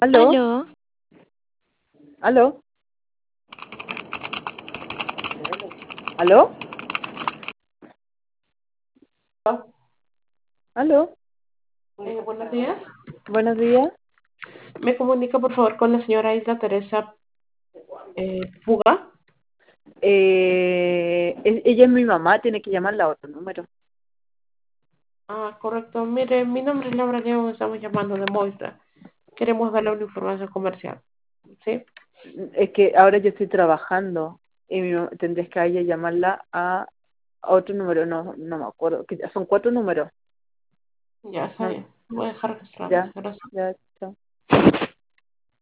¿Aló? Aló, ¿Aló? ¿Aló? ¿Aló? Buenos días. Buenos días. Me comunica por favor con la señora Isla Teresa Puga. Ella es mi mamá, tiene que llamarla a otro número. Ah, correcto. Mire, mi nombre es Laura León, estamos llamando de Moistra. Queremos darle una información comercial. ¿Sí? Es que ahora yo estoy trabajando y tendrías que a ella llamarla a otro número, no me acuerdo. Que son 4 números. Ya está No, bien. Voy a dejar registrado. ya, Gracias. ya, chao.